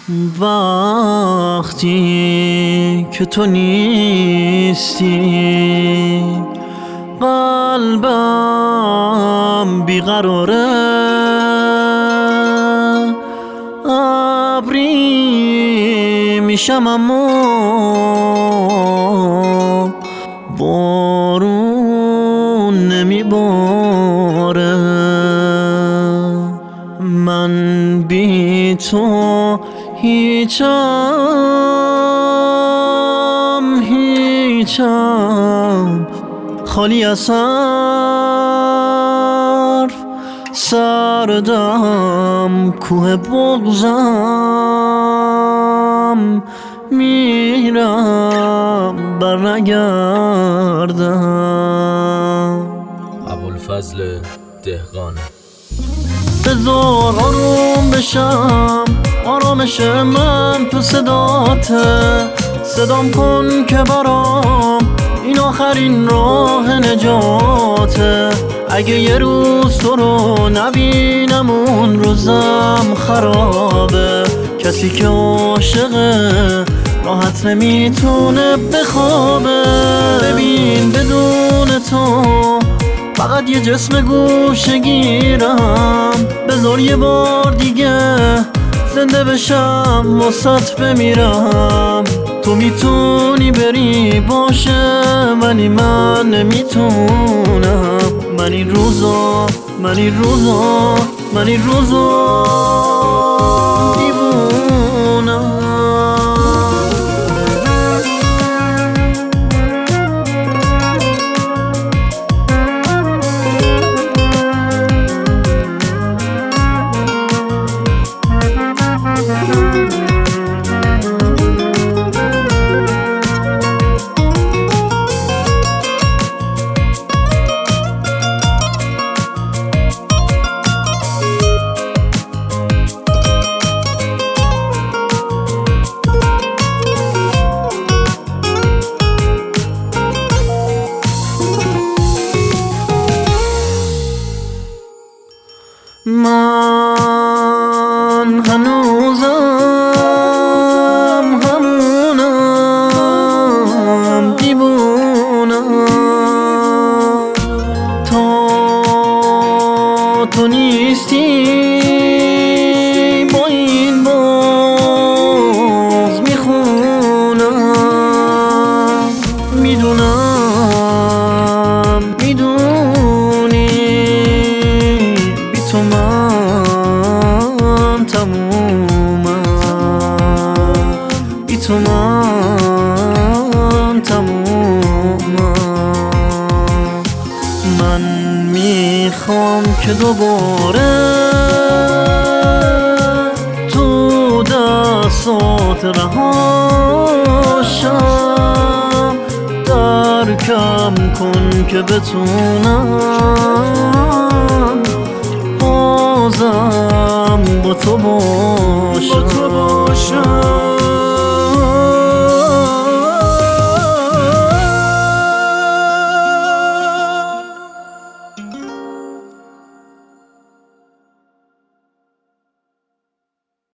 وقتی که تو نیستی قلبم بیقراره، ابری میشم اما بارون نمیباره. من بی تو هیچم خالی از حرف، سردم کوه بغضم، میرم برنگردم. ابوالفضل دهقانی. بذار آروم بشم، آرامش من تو صداته، صدام کن که برام این آخرین راه نجاته. اگه یه روز تو رو نبینم اون روزم خرابه. کسی که عاشقه راحت نمیتونه بخوابه. ببین بدون تو فقط یه جسم گوشه گیرم، بذار یه بار دیگه زنده بشم واسات بمیرم. تو میتونی بری باشه ولی من نمیتونم. من این روزا دیوونم. من هنوزم همونم، دیوونم. تو نیستی با این باز میخونم. میدونی بی تو من تمومم، بی تو من تمومم. من میخوام که دوباره تو دستات رهاشم. درکم کن که بتونم بازم با تو باشم.